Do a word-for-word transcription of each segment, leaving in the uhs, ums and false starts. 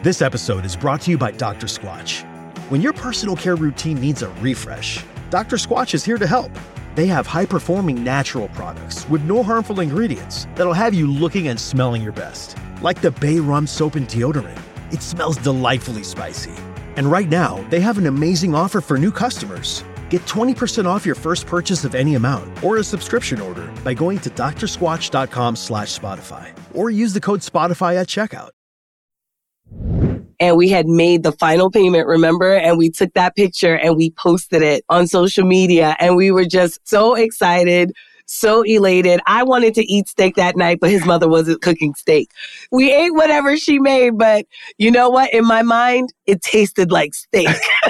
This episode is brought to you by Doctor Squatch. When your personal care routine needs a refresh, Doctor Squatch is here to help. They have high-performing natural products with no harmful ingredients that'll have you looking and smelling your best. Like the Bay Rum Soap and Deodorant. It smells delightfully spicy. And right now, they have an amazing offer for new customers. Get twenty percent off your first purchase of any amount or a subscription order by going to drsquatch.com slash Spotify or use the code Spotify at checkout. And we had made the final payment, remember? And we took that picture and we posted it on social media. And we were just so excited, so elated. I wanted to eat steak that night, but his mother wasn't cooking steak. We ate whatever she made, but you know what? In my mind, it tasted like steak.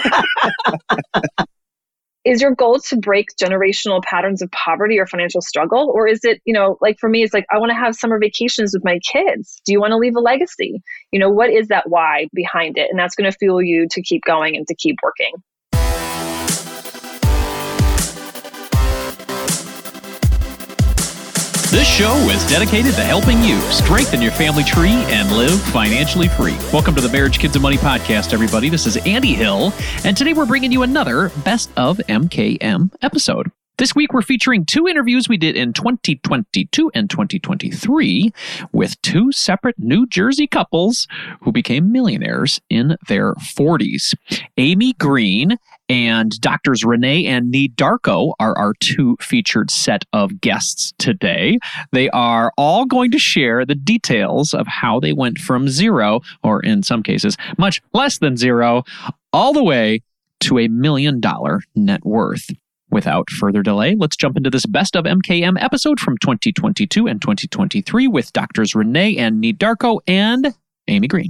Is your goal to break generational patterns of poverty or financial struggle? Or is it, you know, like for me, it's like, I want to have summer vacations with my kids. Do you want to leave a legacy? You know, what is that why behind it? And that's going to fuel you to keep going and to keep working. This show is dedicated to helping you strengthen your family tree and live financially free. Welcome to the Marriage, Kids, and Money podcast, everybody. This is Andy Hill, and today we're bringing you another Best of M K M episode. This week, we're featuring two interviews we did in twenty twenty-two and twenty twenty-three with two separate New Jersey couples who became millionaires in their forties. Amy Green and Doctors Renee and Nee Darko are our two featured set of guests today. They are all going to share the details of how they went from zero, or in some cases, much less than zero, all the way to a million dollar net worth. Without further delay, let's jump into this Best of M K M episode from twenty twenty-two and twenty twenty-three with Doctors Renee and Nee Darko and Amy Green.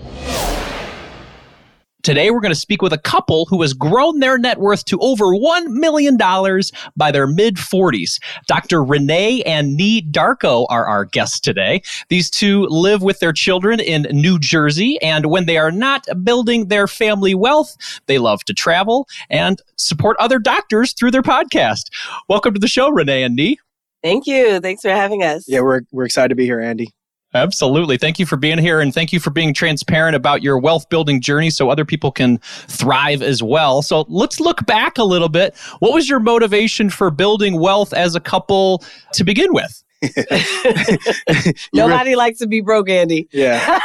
Today, we're going to speak with a couple who has grown their net worth to over one million dollars by their mid-forties. Doctor Renee and Nee Darko are our guests today. These two live with their children in New Jersey, and when they are not building their family wealth, they love to travel and support other doctors through their podcast. Welcome to the show, Renee and Nee. Thank you. Thanks for having us. Yeah, we're we're excited to be here, Andy. Absolutely. Thank you for being here, and thank you for being transparent about your wealth building journey so other people can thrive as well. So let's look back a little bit. What was your motivation for building wealth as a couple to begin with? Nobody re- likes to be broke, Andy. Yeah.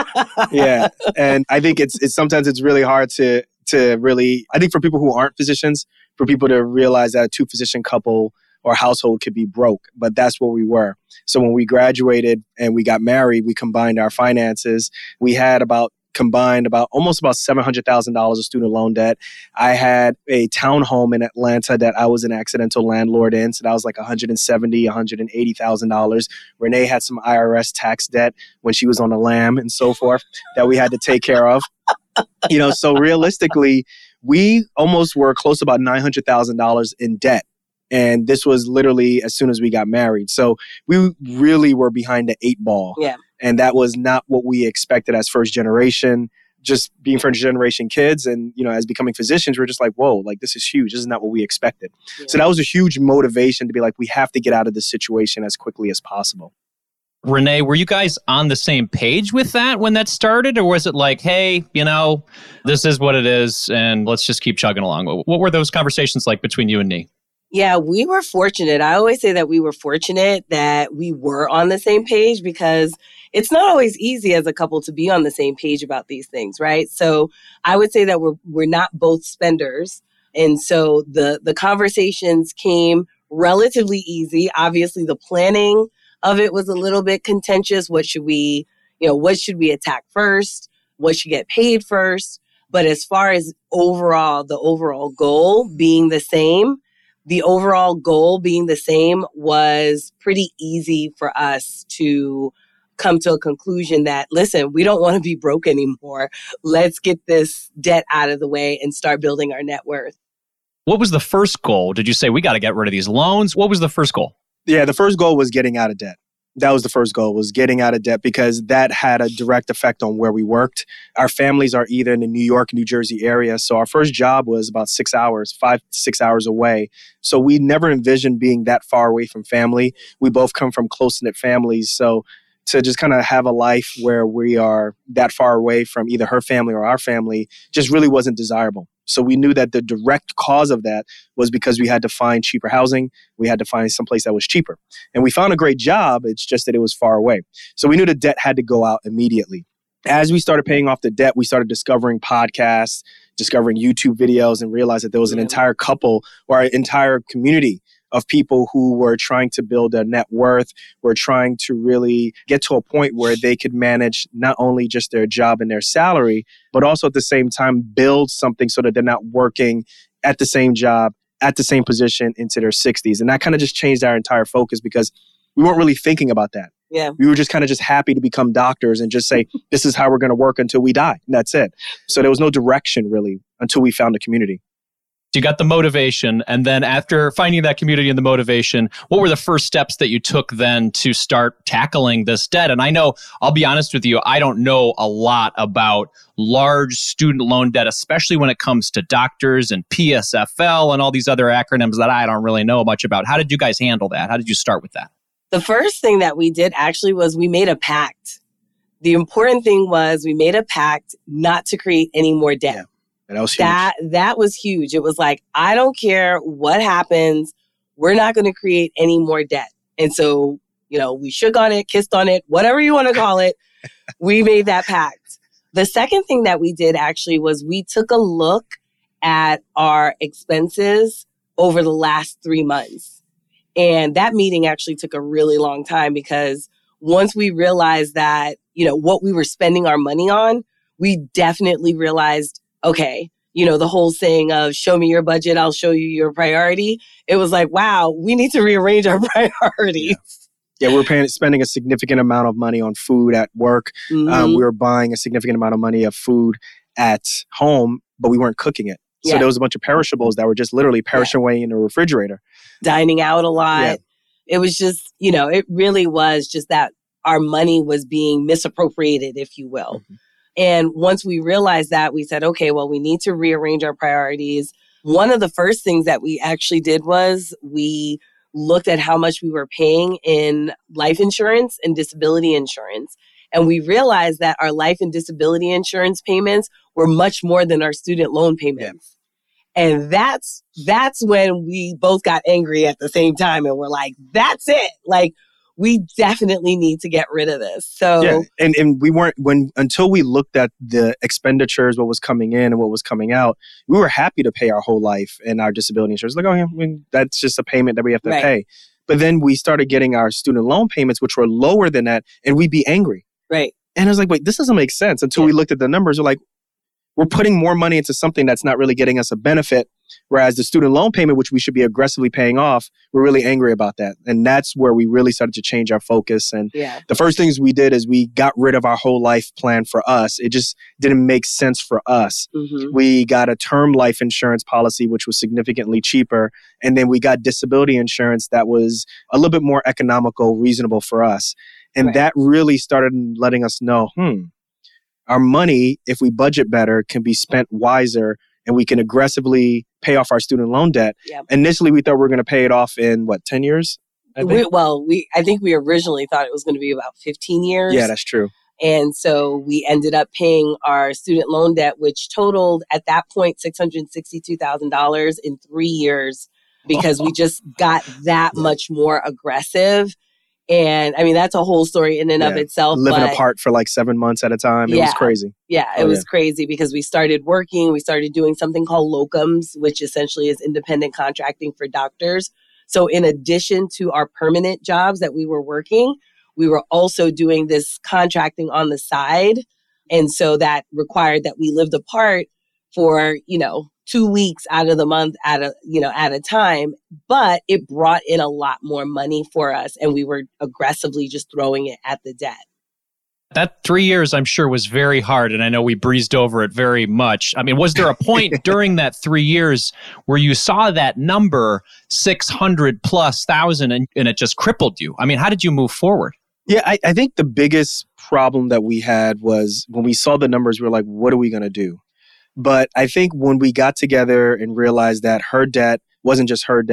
Yeah. And I think it's it's sometimes it's really hard to to really, I think for people who aren't physicians, for people to realize that a two physician couple or household could be broke, but that's where we were. So when we graduated and we got married, we combined our finances. We had about combined about almost about seven hundred thousand dollars of student loan debt. I had a townhome in Atlanta that I was an accidental landlord in. So that was like one hundred seventy thousand dollars, one hundred eighty thousand dollars. Renee had some I R S tax debt when she was on the lam and so forth that we had to take care of. You know, so realistically, we almost were close to about nine hundred thousand dollars in debt. And this was literally as soon as we got married. So we really were behind the eight ball. Yeah. And that was not what we expected as first generation, just being first generation kids. And, you know, as becoming physicians, we're just like, whoa, like this is huge. This is not what we expected. Yeah. So that was a huge motivation to be like, we have to get out of this situation as quickly as possible. Renee, were you guys on the same page with that when that started? Or was it like, hey, you know, this is what it is and let's just keep chugging along? What were those conversations like between you and Nee? Yeah, we were fortunate. I always say that we were fortunate that we were on the same page because it's not always easy as a couple to be on the same page about these things, right? So I would say that we're we're not both spenders. And so the the conversations came relatively easy. Obviously, the planning of it was a little bit contentious. What should we, you know, what should we attack first? What should get paid first? But as far as overall, the overall goal being the same, the overall goal being the same was pretty easy for us to come to a conclusion that, listen, we don't want to be broke anymore. Let's get this debt out of the way and start building our net worth. What was the first goal? Did you say we got to get rid of these loans? What was the first goal? Yeah, the first goal was getting out of debt. That was the first goal, was getting out of debt, because that had a direct effect on where we worked. Our families are either in the New York, New Jersey area. So our first job was about six hours, five to six hours away. So we never envisioned being that far away from family. We both come from close-knit families. So to just kind of have a life where we are that far away from either her family or our family just really wasn't desirable. So we knew that the direct cause of that was because we had to find cheaper housing. We had to find someplace that was cheaper. And we found a great job. It's just that it was far away. So we knew the debt had to go out immediately. As we started paying off the debt, we started discovering podcasts, discovering YouTube videos, and realized that there was an entire couple or an entire community of people who were trying to build a net worth, were trying to really get to a point where they could manage not only just their job and their salary, but also at the same time build something so that they're not working at the same job, at the same position into their sixties. And that kind of just changed our entire focus because we weren't really thinking about that. Yeah. We were just kind of just happy to become doctors and just say, this is how we're going to work until we die. And that's it. So there was no direction really until we found a community. You got the motivation. And then after finding that community and the motivation, what were the first steps that you took then to start tackling this debt? And I know, I'll be honest with you, I don't know a lot about large student loan debt, especially when it comes to doctors and P S F L and all these other acronyms that I don't really know much about. How did you guys handle that? How did you start with that? The first thing that we did actually was we made a pact. The important thing was we made a pact not to create any more debt. Yeah. That was huge. That, that was huge. It was like, I don't care what happens. We're not going to create any more debt. And so, you know, we shook on it, kissed on it, whatever you want to call it. We made that pact. The second thing that we did actually was we took a look at our expenses over the last three months. And that meeting actually took a really long time because once we realized that, you know, what we were spending our money on, we definitely realized, okay, you know, the whole saying of show me your budget, I'll show you your priority. It was like, wow, we need to rearrange our priorities. Yeah, yeah we were paying, spending a significant amount of money on food at work. Mm-hmm. Um, we were buying a significant amount of money of food at home, but we weren't cooking it. So yeah. there was a bunch of perishables that were just literally perishing yeah. away in the refrigerator. Dining out a lot. Yeah. It was just, you know, it really was just that our money was being misappropriated, if you will. Mm-hmm. And once we realized that, we said, okay, well, we need to rearrange our priorities. One of the first things that we actually did was we looked at how much we were paying in life insurance and disability insurance. And we realized that our life and disability insurance payments were much more than our student loan payments. Yeah. And that's that's when we both got angry at the same time. And we're like, that's it. Like, we definitely need to get rid of this. So yeah, and, and we weren't when until we looked at the expenditures, what was coming in and what was coming out, we were happy to pay our whole life and our disability insurance. Like, oh yeah, I mean, that's just a payment that we have to right. pay. But then we started getting our student loan payments, which were lower than that, and we'd be angry. Right. And I was like, wait, this doesn't make sense. Until yeah. we looked at the numbers, we're like, we're putting more money into something that's not really getting us a benefit. Whereas the student loan payment, which we should be aggressively paying off, we're really angry about that. And that's where we really started to change our focus. And yeah. the first things we did is we got rid of our whole life plan for us. It just didn't make sense for us. Mm-hmm. We got a term life insurance policy, which was significantly cheaper. And then we got disability insurance that was a little bit more economical, reasonable for us. And right. that really started letting us know, hmm, our money, if we budget better, can be spent wiser and we can aggressively pay off our student loan debt. Yep. Initially, we thought we were going to pay it off in, what, ten years? I think? We, well, we I think we originally thought it was going to be about fifteen years. Yeah, that's true. And so we ended up paying our student loan debt, which totaled at that point six hundred sixty-two thousand dollars in three years because we just got that yeah. much more aggressive. And I mean, that's a whole story in and yeah. of itself. Living but, apart for like seven months at a time. It yeah, was crazy. Yeah, it oh, was yeah. crazy because we started working. We started doing something called locums, which essentially is independent contracting for doctors. So in addition to our permanent jobs that we were working, we were also doing this contracting on the side. And so that required that we lived apart for, you know, two weeks out of the month at a, you know, at a time, but it brought in a lot more money for us. And we were aggressively just throwing it at the debt. That three years, I'm sure, was very hard. And I know we breezed over it very much. I mean, was there a point during that three years where you saw that number, six hundred plus thousand, and, and it just crippled you? I mean, how did you move forward? Yeah, I, I think the biggest problem that we had was when we saw the numbers, we were like, what are we going to do? But I think when we got together and realized that her debt wasn't just her debt,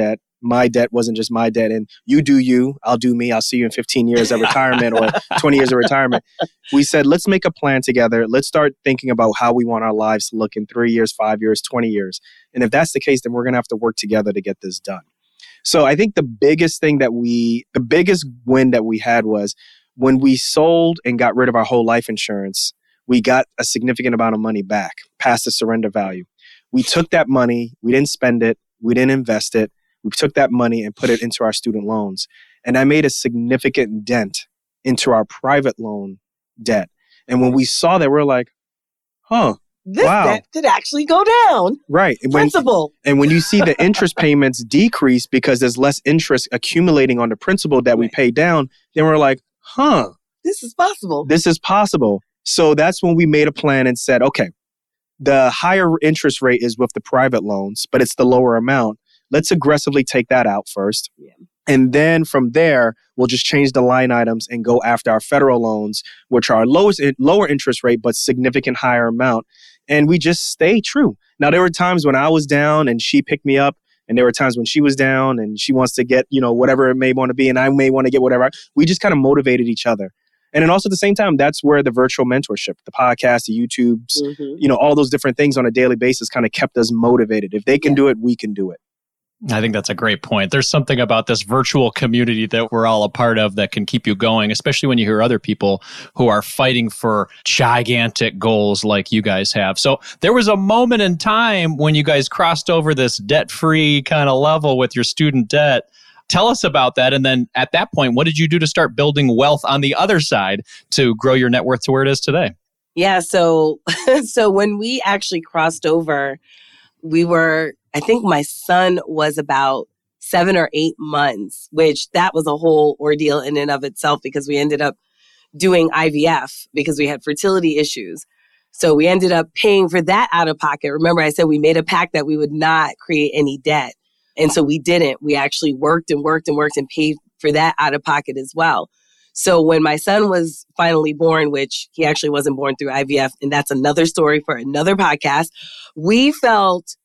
my debt wasn't just my debt. And you do you, I'll do me. I'll see you in fifteen years of retirement or twenty years of retirement. We said, let's make a plan together. Let's start thinking about how we want our lives to look in three years, five years, twenty years. And if that's the case, then we're going to have to work together to get this done. So I think the biggest thing that we, the biggest win that we had was when we sold and got rid of our whole life insurance, we got a significant amount of money back past the surrender value. We took that money, we didn't spend it, we didn't invest it. We took that money and put it into our student loans. And I made a significant dent into our private loan debt. And when we saw that, we're like, huh, this wow. debt could actually go down. Right. And when, Principal. and when you see the interest payments decrease because there's less interest accumulating on the principal that we pay down, then we're like, huh. This is possible. This is possible. So that's when we made a plan and said, okay, the higher interest rate is with the private loans, but it's the lower amount. Let's aggressively take that out first. Yeah. And then from there, we'll just change the line items and go after our federal loans, which are lowest, lower interest rate, but significant higher amount. And we just stay true. Now, there were times when I was down and she picked me up. And there were times when she was down and she wants to get, you know, whatever it may want to be. And I may want to get whatever. We just kind of motivated each other. And then also at the same time, that's where the virtual mentorship, the podcast, the YouTubes, mm-hmm. you know, all those different things on a daily basis kind of kept us motivated. If they can yeah. do it, we can do it. I think that's a great point. There's something about this virtual community that we're all a part of that can keep you going, especially when you hear other people who are fighting for gigantic goals like you guys have. So there was a moment in time when you guys crossed over this debt-free kind of level with your student debt. Tell us about that. And then at that point, what did you do to start building wealth on the other side to grow your net worth to where it is today? Yeah. So, so when we actually crossed over, we were, I think my son was about seven or eight months, which that was a whole ordeal in and of itself because we ended up doing I V F because we had fertility issues. So we ended up paying for that out of pocket. Remember, I said we made a pact that we would not create any debt. And so we didn't. We actually worked and worked and worked and paid for that out of pocket as well. So when my son was finally born, which he actually wasn't born through I V F, and that's another story for another podcast, we felt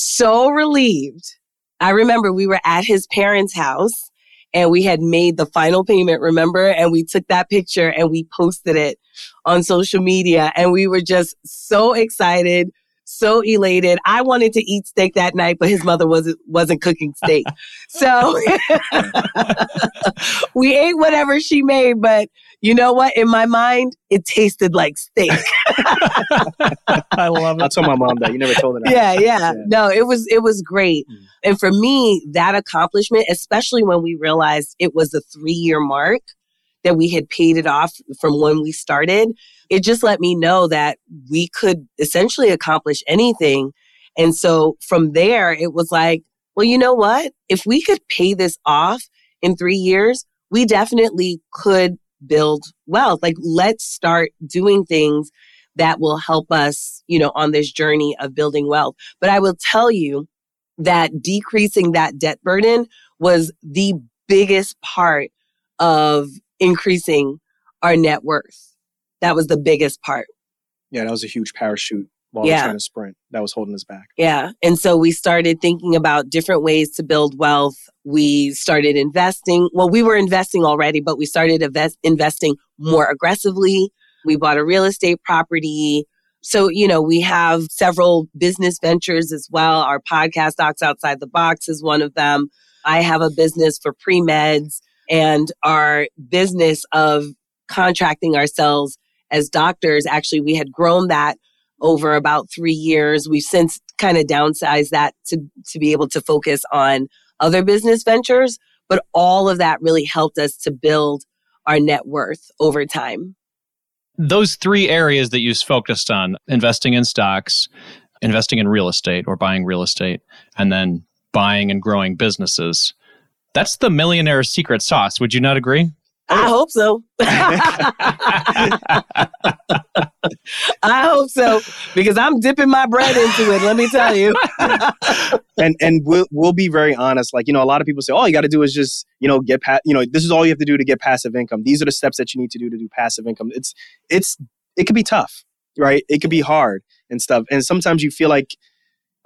so relieved. I remember we were at his parents' house and we had made the final payment, remember? And we took that picture and we posted it on social media. And we were just so excited, so elated. I wanted to eat steak that night, but his mother wasn't wasn't cooking steak. So we ate whatever she made, but you know what? In my mind, it tasted like steak. I love it. I told my mom that. You never told her that. Yeah, yeah. yeah. No, it was it was great. Mm. And for me, that accomplishment, especially when we realized it was a three-year mark that we had paid it off from when we started, it just let me know that we could essentially accomplish anything. And so from there, it was like, well, you know what? If we could pay this off in three years, we definitely could build wealth. Like, let's start doing things that will help us, you know, on this journey of building wealth. But I will tell you that decreasing that debt burden was the biggest part of increasing our net worth. That was the biggest part. Yeah, that was a huge parachute while yeah. we're trying to sprint. That was holding us back. Yeah. And so we started thinking about different ways to build wealth. We started investing. Well, we were investing already, but we started invest- investing more aggressively. We bought a real estate property. So, you know, we have several business ventures as well. Our podcast, Docs Outside the Box, is one of them. I have a business for pre-meds, and our business of contracting ourselves as doctors, actually, we had grown that over about three years. We've since kind of downsized that to, to be able to focus on other business ventures. But all of that really helped us to build our net worth over time. Those three areas that you focused on, investing in stocks, investing in real estate or buying real estate, and then buying and growing businesses, that's the millionaire secret sauce. Would you not agree? I hope so. I hope so, because I'm dipping my bread into it, let me tell you. and and we'll we'll be very honest. Like, you know, a lot of people say, all you got to do is just, you know, get pa- you know, this is all you have to do to get passive income. These are the steps that you need to do to do passive income. It's it's it could be tough, right? It could be hard and stuff. And sometimes you feel like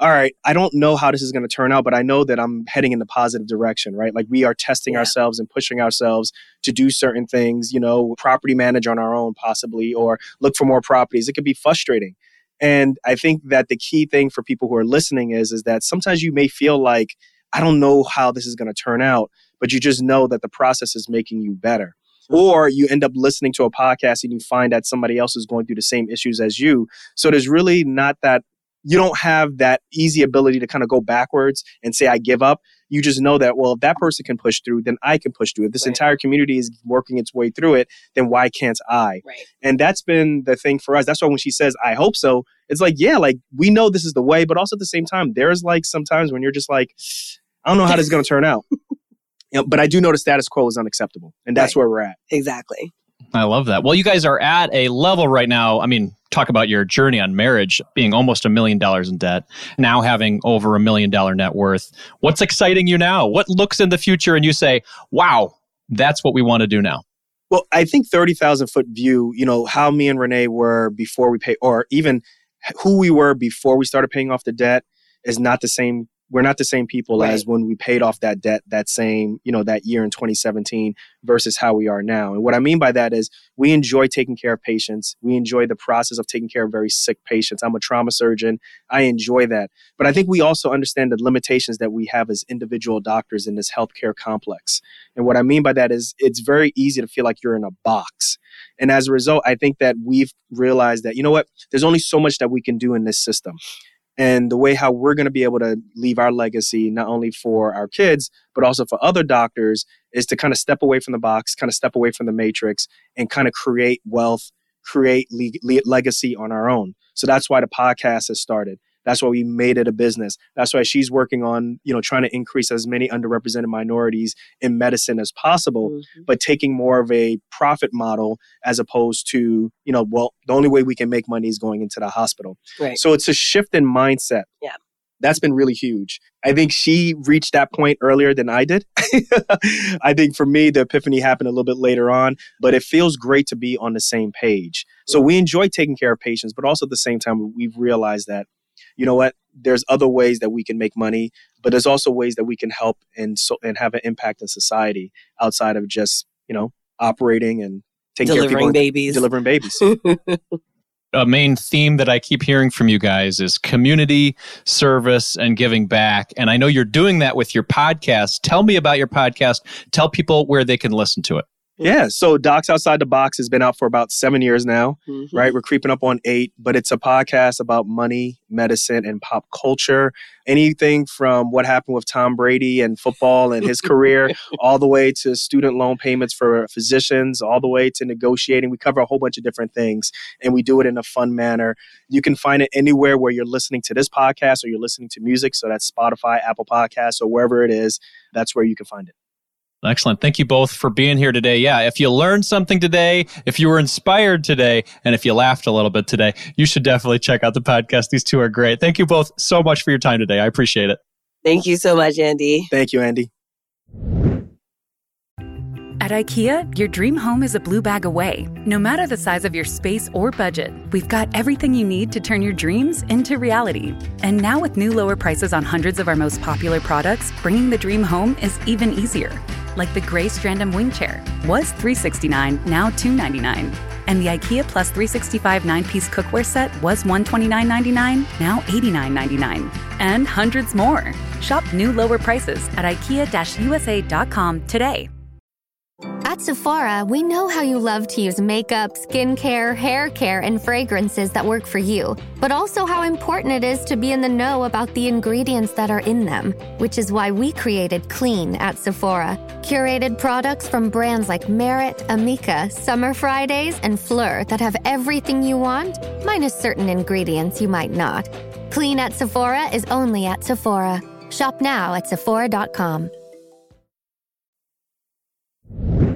all right, I don't know how this is going to turn out, but I know that I'm heading in the positive direction, right? Like we are testing yeah. ourselves and pushing ourselves to do certain things, you know, property manage on our own possibly, or look for more properties. It could be frustrating. And I think that the key thing for people who are listening is, is that sometimes you may feel like, I don't know how this is going to turn out, but you just know that the process is making you better. Or you end up listening to a podcast and you find that somebody else is going through the same issues as you. So there's really not that, you don't have that easy ability to kind of go backwards and say, I give up. You just know that, well, if that person can push through, then I can push through. If this right. entire community is working its way through it, then why can't I? Right. And that's been the thing for us. That's why when she says, I hope so, it's like, yeah, like we know this is the way, but also at the same time, there's like sometimes when you're just like, I don't know how this is going to turn out. You know, but I do know the status quo is unacceptable. And that's right. where we're at. Exactly. I love that. Well, you guys are at a level right now. I mean, talk about your journey on marriage, being almost a million dollars in debt, now having over a million dollar net worth. What's exciting you now? What looks in the future and you say, wow, that's what we want to do now? Well, I think thirty thousand foot view, you know, how me and Renee were before we pay, or even who we were before we started paying off the debt is not the same. We're not the same people right. as when we paid off that debt that same, you know, that year in twenty seventeen versus how we are now. And what I mean by that is we enjoy taking care of patients. We enjoy the process of taking care of very sick patients. I'm a trauma surgeon. I enjoy that. But I think we also understand the limitations that we have as individual doctors in this healthcare complex. And what I mean by that is it's very easy to feel like you're in a box. And as a result, I think that we've realized that, you know what, there's only so much that we can do in this system. And the way how we're going to be able to leave our legacy, not only for our kids, but also for other doctors, is to kind of step away from the box, kind of step away from the matrix, and kind of create wealth, create le- le- legacy on our own. So that's why the podcast has started. That's why we made it a business. That's why she's working on, you know, trying to increase as many underrepresented minorities in medicine as possible, mm-hmm. but taking more of a profit model as opposed to, you know, well, the only way we can make money is going into the hospital. Right. So it's a shift in mindset. Yeah. That's been really huge. I think she reached that point earlier than I did. I think for me, the epiphany happened a little bit later on, but it feels great to be on the same page. So we enjoy taking care of patients, but also at the same time, we've realized that, you know what, there's other ways that we can make money, but there's also ways that we can help and so and have an impact in society outside of just, you know, operating and taking delivering care of people babies. Delivering babies. A main theme that I keep hearing from you guys is community service and giving back. And I know you're doing that with your podcast. Tell me about your podcast. Tell people where they can listen to it. Yeah. So Docs Outside the Box has been out for about seven years now, mm-hmm. right? We're creeping up on eight, but it's a podcast about money, medicine, and pop culture. Anything from what happened with Tom Brady and football and his career, all the way to student loan payments for physicians, all the way to negotiating. We cover a whole bunch of different things, and we do it in a fun manner. You can find it anywhere where you're listening to this podcast or you're listening to music. So that's Spotify, Apple Podcasts, or wherever it is. That's where you can find it. Excellent. Thank you both for being here today. Yeah, if you learned something today, if you were inspired today, and if you laughed a little bit today, you should definitely check out the podcast. These two are great. Thank you both so much for your time today. I appreciate it. Thank you so much, Andy. Thank you, Andy. At IKEA, your dream home is a blue bag away. No matter the size of your space or budget, we've got everything you need to turn your dreams into reality. And now with new lower prices on hundreds of our most popular products, bringing the dream home is even easier. Like the gray Strandom wing chair, was three hundred sixty-nine dollars, now two hundred ninety-nine dollars. And the IKEA Plus three sixty-five nine-piece cookware set was one hundred twenty-nine dollars and ninety-nine cents, now eighty-nine dollars and ninety-nine cents. And hundreds more. Shop new lower prices at ikea U S A dot com today. At Sephora, we know how you love to use makeup, skincare, hair care, and fragrances that work for you, but also how important it is to be in the know about the ingredients that are in them, which is why we created Clean at Sephora. Curated products from brands like Merit, Amika, Summer Fridays, and Fleur that have everything you want, minus certain ingredients you might not. Clean at Sephora is only at Sephora. Shop now at Sephora dot com.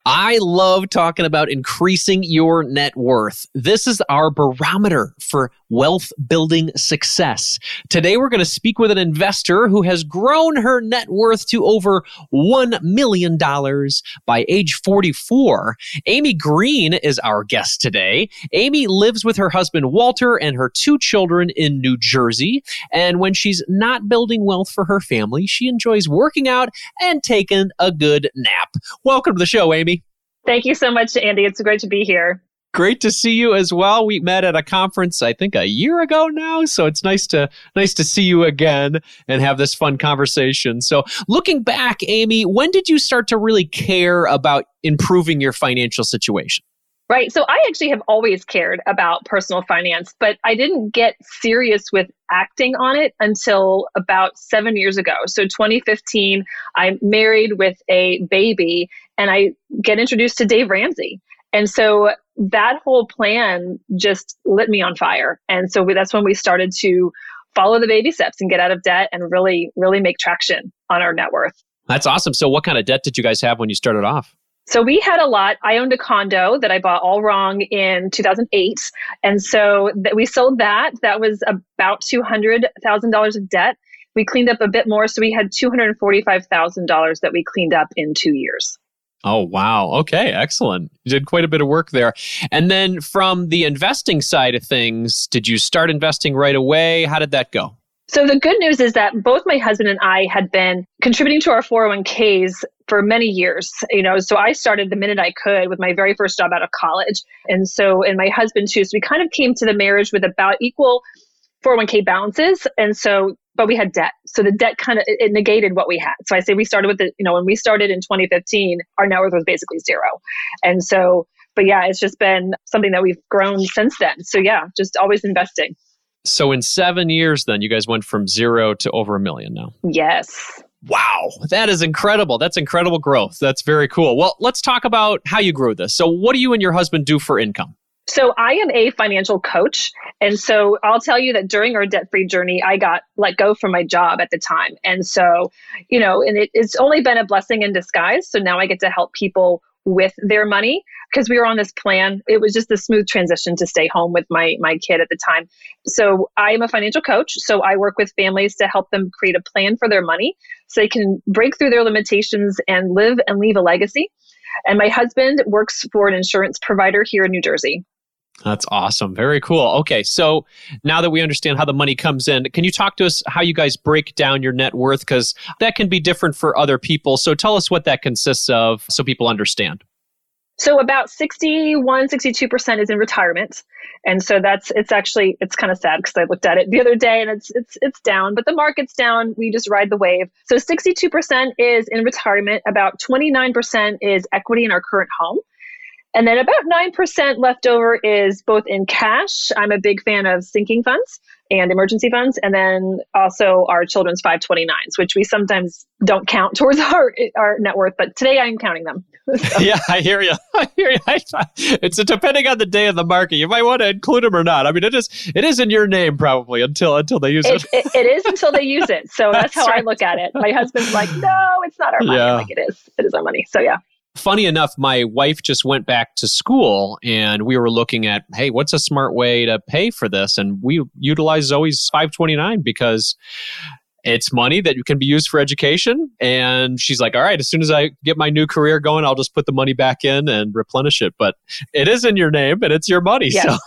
I love talking about increasing your net worth. This is our barometer for wealth building success. Today, we're going to speak with an investor who has grown her net worth to over one million dollars by age forty-four. Amy Green is our guest today. Amy lives with her husband, Walter, and her two children in New Jersey. And when she's not building wealth for her family, she enjoys working out and taking a good nap. Welcome to the show, Amy. Thank you so much, Andy. It's great to be here. Great to see you as well. We met at a conference, I think, a year ago now. So it's nice to nice to see you again and have this fun conversation. So looking back, Amy, when did you start to really care about improving your financial situation? Right. So I actually have always cared about personal finance, but I didn't get serious with acting on it until about seven years ago. So twenty fifteen, I'm married with a baby and I get introduced to Dave Ramsey. And so that whole plan just lit me on fire. And so we, that's when we started to follow the baby steps and get out of debt and really, really make traction on our net worth. That's awesome. So what kind of debt did you guys have when you started off? So we had a lot. I owned a condo that I bought all wrong in two thousand eight. And so th- we sold that. That was about two hundred thousand dollars of debt. We cleaned up a bit more. So we had two hundred forty-five thousand dollars that we cleaned up in two years. Oh, wow. Okay, excellent. You did quite a bit of work there. And then from the investing side of things, did you start investing right away? How did that go? So the good news is that both my husband and I had been contributing to our four oh one k's for many years. You know, so I started the minute I could with my very first job out of college. And so, and my husband too. So we kind of came to the marriage with about equal four oh one k balances. And so, but we had debt. So the debt kind of, it, it negated what we had. So I say we started with the, you know, when we started in twenty fifteen, our net worth was basically zero. And so, but yeah, it's just been something that we've grown since then. So yeah, just always investing. So in seven years, then you guys went from zero to over a million now. Yes. Wow. That is incredible. That's incredible growth. That's very cool. Well, let's talk about how you grew this. So what do you and your husband do for income? So I am a financial coach. And so I'll tell you that during our debt-free journey, I got let go from my job at the time. And so, you know, and it, it's only been a blessing in disguise. So now I get to help people with their money because we were on this plan. It was just a smooth transition to stay home with my my kid at the time. So I am a financial coach. So I work with families to help them create a plan for their money so they can break through their limitations and live and leave a legacy. And my husband works for an insurance provider here in New Jersey. That's awesome. Very cool. Okay. So now that we understand how the money comes in, can you talk to us how you guys break down your net worth? Because that can be different for other people. So tell us what that consists of so people understand. So about sixty-one, sixty-two percent is in retirement. And so that's, it's actually, it's kind of sad because I looked at it the other day and it's, it's, it's down, but the market's down. We just ride the wave. So sixty-two percent is in retirement. About twenty-nine percent is equity in our current home. And then about nine percent left over is both in cash. I'm a big fan of sinking funds and emergency funds. And then also our children's five twenty-nines, which we sometimes don't count towards our our net worth. But today I'm counting them. So. Yeah, I hear you. I hear you. It's depending on the day of the market. You might want to include them or not. I mean, it is it is in your name probably until until they use it. It, it, it is until they use it. So that's, that's how right. I look at it. My husband's like, no, it's not our money. Yeah. I'm like, it is. It is our money. So yeah. Funny enough, my wife just went back to school and we were looking at, hey, what's a smart way to pay for this? And we utilize Zoe's five twenty-nine because it's money that can be used for education. And she's like, all right, as soon as I get my new career going, I'll just put the money back in and replenish it. But it is in your name and it's your money. Yes.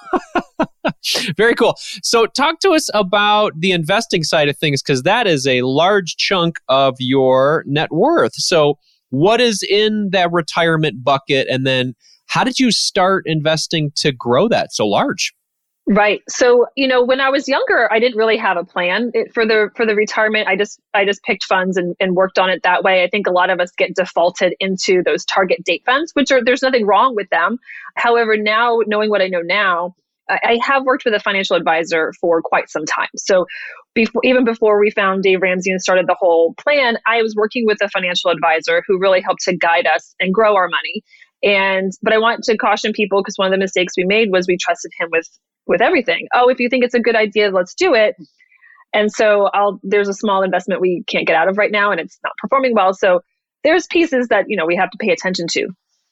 So very cool. So talk to us about the investing side of things, because that is a large chunk of your net worth. So what is in that retirement bucket? And then how did you start investing to grow that so large? Right. So, you know, when I was younger, I didn't really have a plan it, for the for the retirement. I just I just picked funds and, and worked on it that way. I think a lot of us get defaulted into those target date funds, which are there's nothing wrong with them. However, now knowing what I know now, I, I have worked with a financial advisor for quite some time. So before, even before we found Dave Ramsey and started the whole plan, I was working with a financial advisor who really helped to guide us and grow our money. And but I want to caution people because one of the mistakes we made was we trusted him with with everything. Oh, if you think it's a good idea, let's do it. And so I'll there's a small investment we can't get out of right now and it's not performing well. So there's pieces that, you know, we have to pay attention to.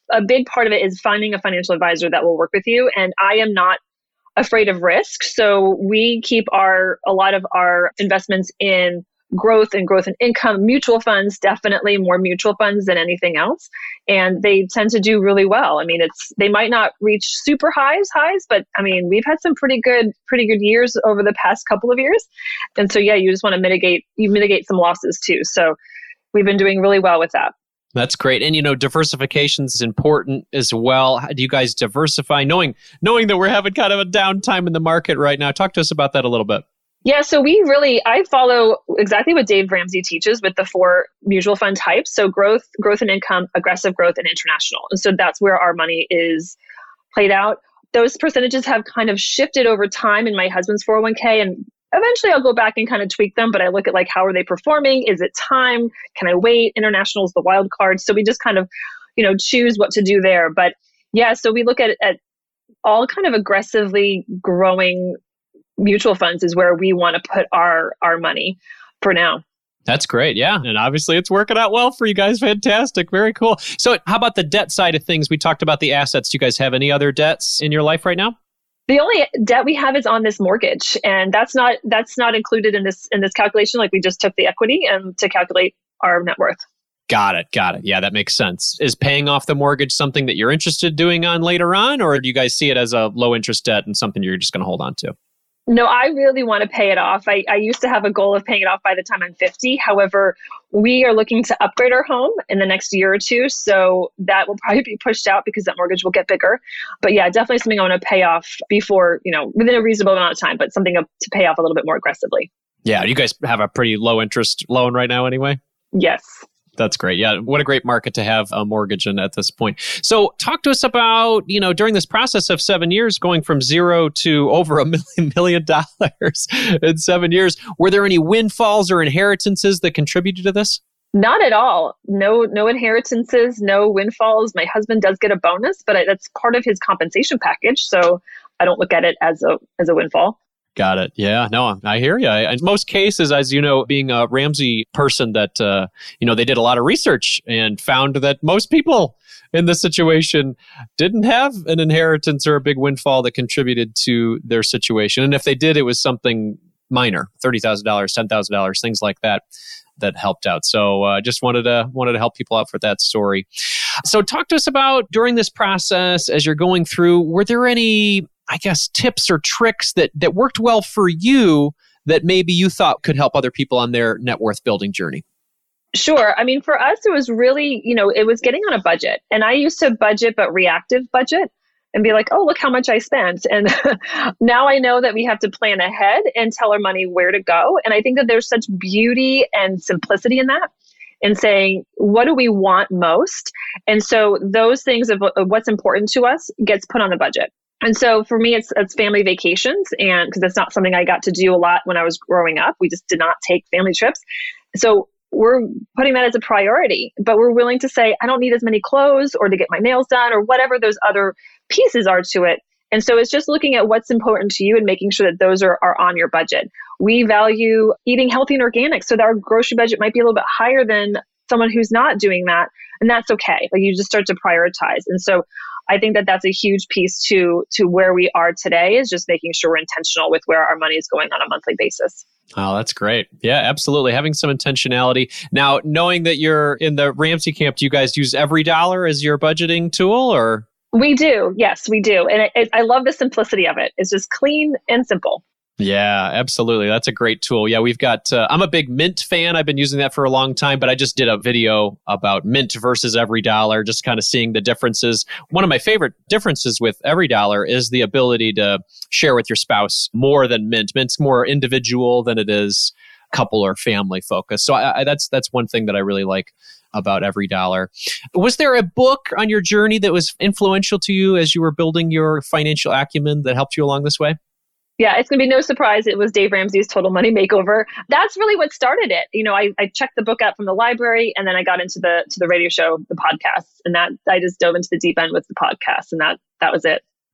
a big part of it is finding a financial advisor that will work with you. And I am not afraid of risk. So we keep our a lot of our investments in growth and growth and income, mutual funds, definitely more mutual funds than anything else. And they tend to do really well. I mean, it's they might not reach super highs, highs, but I mean, we've had some pretty good, pretty good years over the past couple of years. And so, yeah, you just want to mitigate, you mitigate some losses too. So we've been doing really well with that. That's great. And, you know, diversification is important as well. How do you guys diversify? Knowing knowing that we're having kind of a downtime in the market right now. Talk to us about that a little bit. Yeah, so we really, I follow exactly what Dave Ramsey teaches with the four mutual fund types. So growth, growth and income, aggressive growth, and international. And so that's where our money is played out. Those percentages have kind of shifted over time in my husband's four oh one k, and eventually I'll go back and kind of tweak them, but I look at like, how are they performing? Is it time? Can I wait? International is the wild card. So we just kind of, you know, choose what to do there. But yeah, so we look at, at all kind of aggressively growing mutual funds is where we want to put our, our money for now. That's great. Yeah. And obviously it's working out well for you guys. Fantastic. Very cool. So how about the debt side of things? We talked about the assets. Do you guys have any other debts in your life right now? The only debt we have is on this mortgage, and that's not that's not included in this in this calculation. Like we just took the equity and to calculate our net worth. Got it. Got it. Yeah, that makes sense. Is paying off the mortgage something that you're interested in doing on later on, or do you guys see it as a low interest debt and something you're just going to hold on to? No, I really want to pay it off. I, I used to have a goal of paying it off by the time I'm fifty. However, we are looking to upgrade our home in the next year or two. So that will probably be pushed out because that mortgage will get bigger. But yeah, definitely something I want to pay off before, you know, within a reasonable amount of time, but something to pay off a little bit more aggressively. Yeah. You guys have a pretty low interest loan right now anyway? Yes. That's great. Yeah. What a great market to have a mortgage in at this point. So talk to us about, you know, during this process of seven years, going from zero to over a million, million dollars in seven years, were there any windfalls or inheritances that contributed to this? Not at all. No, no inheritances, no windfalls. My husband does get a bonus, but that's part of his compensation package. So I don't look at it as a, as a windfall. Got it. Yeah, no, I hear you. In most cases, as you know, being a Ramsey person, that, uh, you know, they did a lot of research and found that most people in this situation didn't have an inheritance or a big windfall that contributed to their situation. And if they did, it was something minor, thirty thousand dollars, ten thousand dollars, things like that, that helped out. So I uh, just wanted to wanted to help people out for that story. So talk to us about during this process, as you're going through, were there any, I guess, tips or tricks that that worked well for you that maybe you thought could help other people on their net worth building journey? Sure. I mean, for us, it was really, you know, it was getting on a budget. And I used to budget, but reactive budget and be like, oh, look how much I spent. And now I know that we have to plan ahead and tell our money where to go. And I think that there's such beauty and simplicity in that, and saying, what do we want most? And so those things of, of what's important to us gets put on the budget. And so for me, it's it's family vacations, and because it's not something I got to do a lot when I was growing up. We just did not take family trips. So we're putting that as a priority, but we're willing to say, I don't need as many clothes or to get my nails done or whatever those other pieces are to it. And so it's just looking at what's important to you and making sure that those are, are on your budget. We value eating healthy and organic, so that our grocery budget might be a little bit higher than someone who's not doing that. And that's okay. Like, you just start to prioritize. And so I think that that's a huge piece to, to where we are today, is just making sure we're intentional with where our money is going on a monthly basis. Oh, that's great. Yeah, absolutely. Having some intentionality. Now, knowing that you're in the Ramsey camp, do you guys use EveryDollar as your budgeting tool, or? We do. Yes, we do. And it, it, I love the simplicity of it. It's just clean and simple. Yeah, absolutely. That's a great tool. Yeah, we've got, uh, I'm a big Mint fan. I've been using that for a long time, but I just did a video about Mint versus EveryDollar, just kind of seeing the differences. One of my favorite differences with EveryDollar is the ability to share with your spouse more than Mint. Mint's more individual than it is couple or family focused. So I, I, that's that's one thing that I really like about EveryDollar. Was there a book on your journey that was influential to you as you were building your financial acumen that helped you along this way? Yeah, it's going to be no surprise. It was Dave Ramsey's Total Money Makeover. That's really what started it. You know, I, I checked the book out from the library, and then I got into the to the radio show, the podcast, and that I just dove into the deep end with the podcast, and that that was it.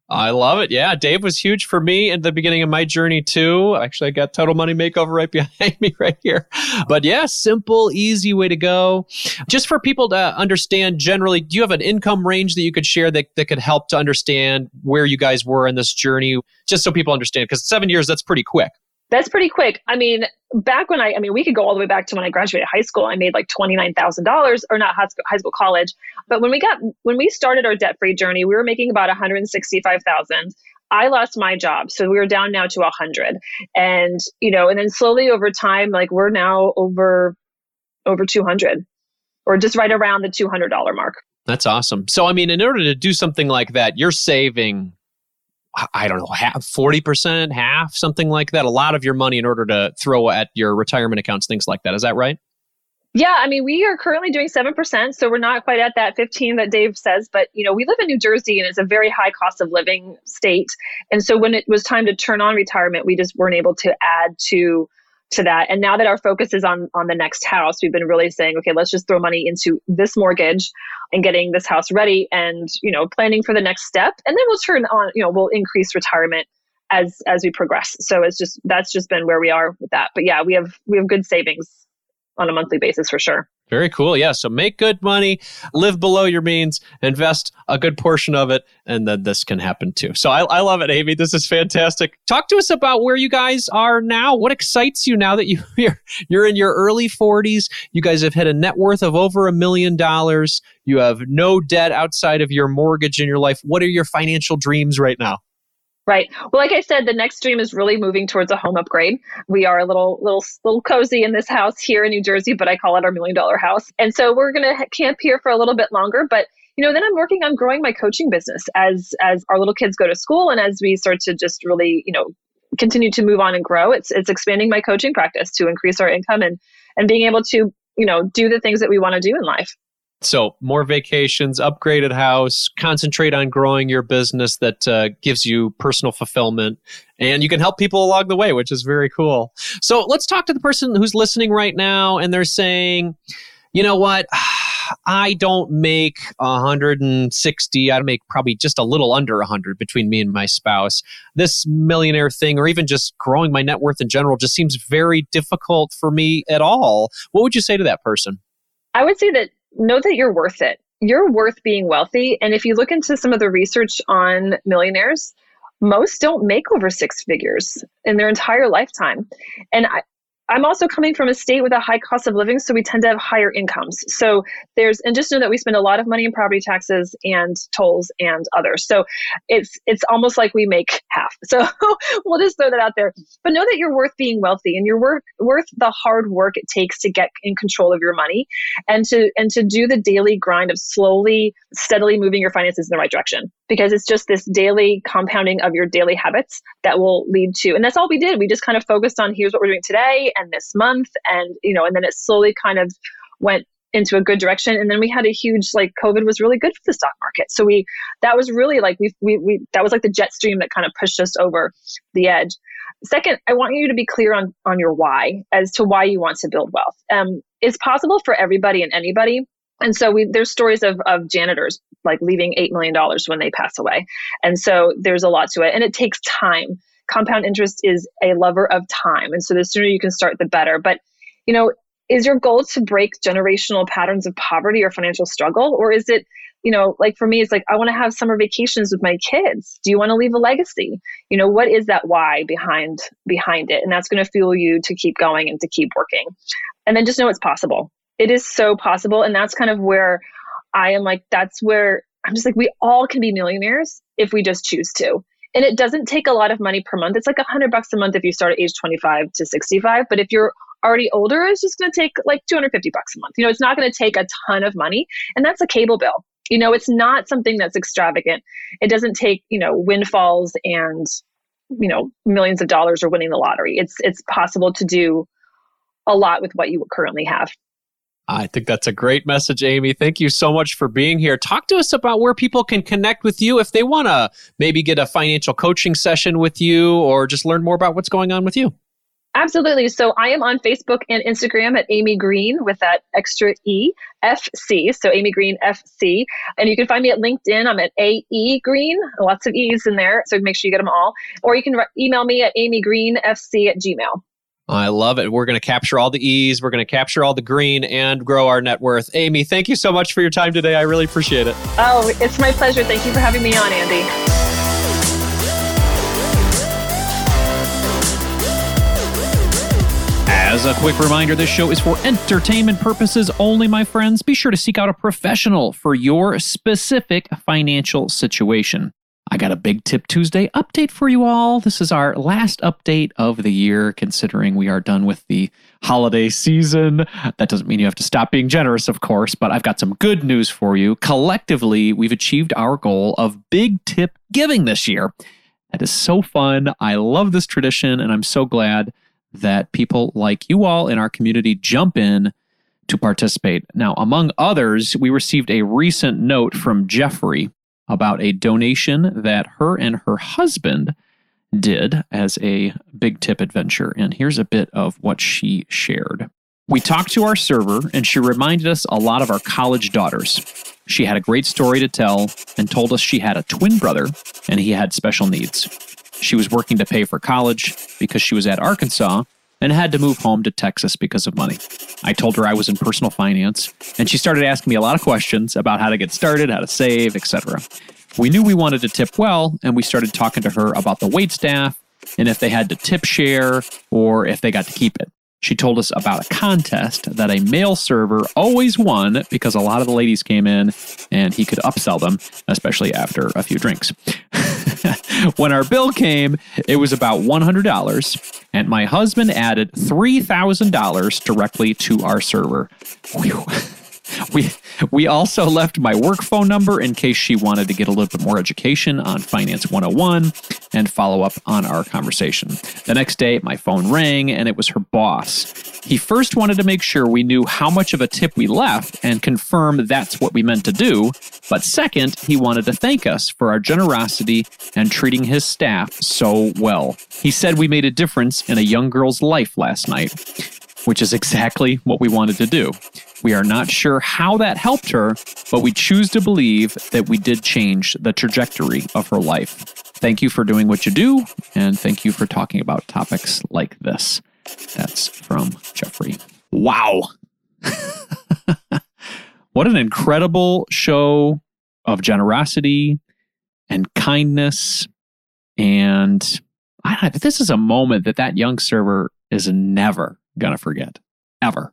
I love it. Yeah, Dave was huge for me at the beginning of my journey too. Actually, I got Total Money Makeover right behind me right here. But yeah, simple, easy way to go. Just for people to understand generally, do you have an income range that you could share that, that could help to understand where you guys were in this journey? Just so people understand, because seven years, that's pretty quick. That's pretty quick. I mean, back when I, I mean, we could go all the way back to when I graduated high school. I made like twenty-nine thousand dollars, or not high school, high school, college. But when we got, when we started our debt-free journey, we were making about one hundred sixty-five thousand dollars. I lost my job. So we were down now to one hundred. And, you know, and then slowly over time, like we're now over, over two hundred, or just right around the two hundred dollars mark. That's awesome. So, I mean, in order to do something like that, you're saving, I don't know, half, forty percent, half, something like that. A lot of your money in order to throw at your retirement accounts, things like that. Is that right? Yeah, I mean, we are currently doing seven percent. So we're not quite at that fifteen that Dave says. But, you know, we live in New Jersey and it's a very high cost of living state. And so when it was time to turn on retirement, we just weren't able to add to to that. And now that our focus is on on the next house, we've been really saying, okay, let's just throw money into this mortgage and getting this house ready and, you know, planning for the next step. And then we'll turn on, you know, we'll increase retirement as as we progress. So it's just, that's just been where we are with that. But yeah, we have we have good savings on a monthly basis for sure. Very cool. Yeah. So make good money, live below your means, invest a good portion of it, and then this can happen too. So I, I love it, Amy. This is fantastic. Talk to us about where you guys are now. What excites you now that you, you're, you're in your early forties? You guys have hit a net worth of over a million dollars. You have no debt outside of your mortgage in your life. What are your financial dreams right now? Right. Well, like I said, the next dream is really moving towards a home upgrade. We are a little, little, little cozy in this house here in New Jersey, but I call it our million dollar house. And so we're going to camp here for a little bit longer. But, you know, then I'm working on growing my coaching business as, as our little kids go to school. And as we start to just really, you know, continue to move on and grow, it's, it's expanding my coaching practice to increase our income and, and being able to, you know, do the things that we want to do in life. So more vacations, upgraded house, concentrate on growing your business that uh, gives you personal fulfillment, and you can help people along the way, which is very cool. So let's talk to the person who's listening right now and they're saying, you know what, I don't make one hundred sixty, I make probably just a little under one hundred between me and my spouse. This millionaire thing, or even just growing my net worth in general, just seems very difficult for me at all. What would you say to that person? I would say that know that you're worth it. You're worth being wealthy. And if you look into some of the research on millionaires, most don't make over six figures in their entire lifetime. And I, I'm also coming from a state with a high cost of living, so we tend to have higher incomes. So there's, and just know that we spend a lot of money in property taxes and tolls and others. So it's it's almost like we make half. So we'll just throw that out there. But know that you're worth being wealthy, and you're worth worth the hard work it takes to get in control of your money, and to and to do the daily grind of slowly, steadily moving your finances in the right direction. Because it's just this daily compounding of your daily habits that will lead to, and that's all we did. We just kind of focused on here's what we're doing today and this month, and you know, and then it slowly kind of went into a good direction. And then we had a huge, like, COVID was really good for the stock market. So we, that was really like, we, we, we, that was like the jet stream that kind of pushed us over the edge. Second, I want you to be clear on, on your why, as to why you want to build wealth. Um, it's possible for everybody and anybody. And so we, there's stories of, of janitors like leaving eight million dollars when they pass away. And so there's a lot to it, and it takes time. Compound interest is a lover of time. And so the sooner you can start, the better. But, you know, is your goal to break generational patterns of poverty or financial struggle? Or is it, you know, like for me, it's like, I want to have summer vacations with my kids. Do you want to leave a legacy? You know, what is that why behind, behind it? And that's going to fuel you to keep going and to keep working. And then just know it's possible. It is so possible. And that's kind of where I am like, that's where I'm just like, we all can be millionaires if we just choose to. And it doesn't take a lot of money per month. It's like a hundred bucks a month if you start at age twenty-five to sixty-five. But if you're already older, it's just going to take like two hundred fifty bucks a month. You know, it's not going to take a ton of money. And that's a cable bill. You know, it's not something that's extravagant. It doesn't take, you know, windfalls and, you know, millions of dollars or winning the lottery. It's, it's possible to do a lot with what you currently have. I think that's a great message, Amy. Thank you so much for being here. Talk to us about where people can connect with you if they want to maybe get a financial coaching session with you or just learn more about what's going on with you. Absolutely. So I am on Facebook and Instagram at Amy Green with that extra E, F C. So Amy Green, F C. And you can find me at LinkedIn. I'm at A E Green, lots of E's in there. So make sure you get them all. Or you can re- email me at amygreenfc at gmail. I love it. We're going to capture all the E's. We're going to capture all the green and grow our net worth. Amy, thank you so much for your time today. I really appreciate it. Oh, it's my pleasure. Thank you for having me on, Andy. As a quick reminder, this show is for entertainment purposes only, my friends. Be sure to seek out a professional for your specific financial situation. I got a Big Tip Tuesday update for you all. This is our last update of the year, considering we are done with the holiday season. That doesn't mean you have to stop being generous, of course, but I've got some good news for you. Collectively, we've achieved our goal of Big Tip giving this year. That is so fun. I love this tradition, and I'm so glad that people like you all in our community jump in to participate. Now, among others, we received a recent note from Jeffrey about a donation that her and her husband did as a Big Tip adventure. And here's a bit of what she shared. We talked to our server, and she reminded us a lot of our college daughters. She had a great story to tell and told us she had a twin brother, and he had special needs. She was working to pay for college because she was at Arkansas and had to move home to Texas because of money. I told her I was in personal finance, and she started asking me a lot of questions about how to get started, how to save, et cetera. We knew we wanted to tip well, and we started talking to her about the wait staff and if they had to tip share or if they got to keep it. She told us about a contest that a male server always won because a lot of the ladies came in and he could upsell them, especially after a few drinks. When our bill came, it was about one hundred dollars, and my husband added three thousand dollars directly to our server. Whew. We we also left my work phone number in case she wanted to get a little bit more education on Finance one oh one and follow up on our conversation. The next day, my phone rang, and it was her boss. He first wanted to make sure we knew how much of a tip we left and confirm that's what we meant to do. But second, he wanted to thank us for our generosity and treating his staff so well. He said we made a difference in a young girl's life last night, which is exactly what we wanted to do. We are not sure how that helped her, but we choose to believe that we did change the trajectory of her life. Thank you for doing what you do, and thank you for talking about topics like this. That's from Jeffrey. Wow. What an incredible show of generosity and kindness. And I don't know, this is a moment that that young server is never going to forget, ever.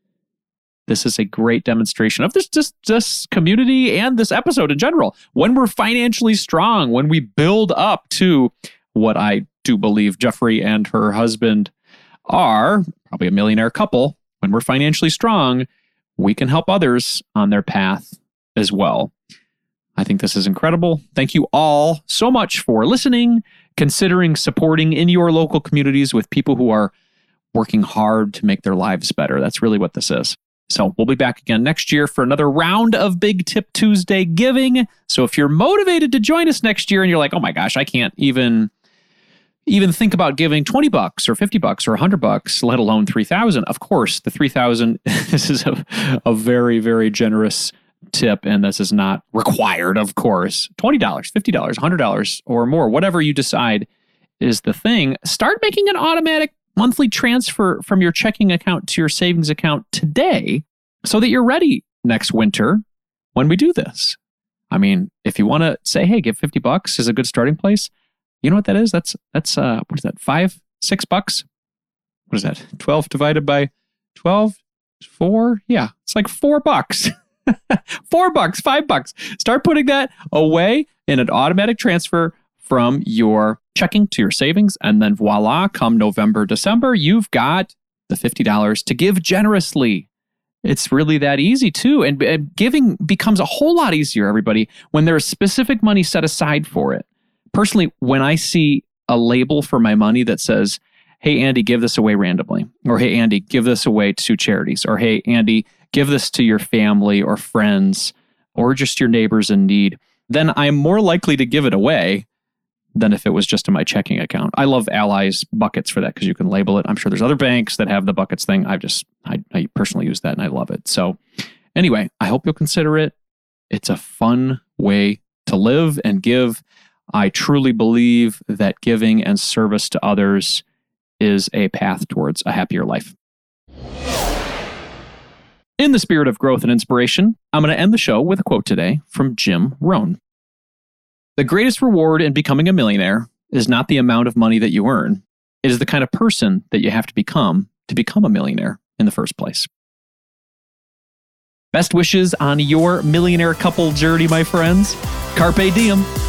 This is a great demonstration of this, this, this community and this episode in general. When we're financially strong, when we build up to what I do believe Jeffrey and her husband are, probably a millionaire couple, when we're financially strong, we can help others on their path as well. I think this is incredible. Thank you all so much for listening, considering supporting in your local communities with people who are working hard to make their lives better. That's really what this is. So we'll be back again next year for another round of Big Tip Tuesday giving. So if you're motivated to join us next year and you're like, oh my gosh, I can't even even think about giving twenty bucks or fifty bucks or one hundred bucks, let alone three thousand. Of course, the three thousand, this is a, a very, very generous tip, and this is not required, of course. twenty dollars, fifty dollars, one hundred dollars or more, whatever you decide is the thing. Start making an automatic monthly transfer from your checking account to your savings account today so that you're ready next winter when we do this. I mean, if you want to say, hey, give fifty bucks is a good starting place. You know what that is? That's, that's uh, what is that? Five, six bucks? What is that? twelve divided by twelve? Four? Yeah, it's like four bucks. Four bucks, five bucks. Start putting that away in an automatic transfer from your checking to your savings, and then voila, come November, December, you've got the fifty dollars to give generously. It's really that easy too. And, and giving becomes a whole lot easier, everybody, when there's specific money set aside for it. Personally, when I see a label for my money that says, hey, Andy, give this away randomly, or hey, Andy, give this away to charities, or hey, Andy, give this to your family or friends, or just your neighbors in need, then I'm more likely to give it away than if it was just in my checking account. I love Ally's buckets for that because you can label it. I'm sure there's other banks that have the buckets thing. I've just, I, I personally use that and I love it. So anyway, I hope you'll consider it. It's a fun way to live and give. I truly believe that giving and service to others is a path towards a happier life. In the spirit of growth and inspiration, I'm going to end the show with a quote today from Jim Rohn. The greatest reward in becoming a millionaire is not the amount of money that you earn. It is the kind of person that you have to become to become a millionaire in the first place. Best wishes on your millionaire couple journey, my friends. Carpe diem.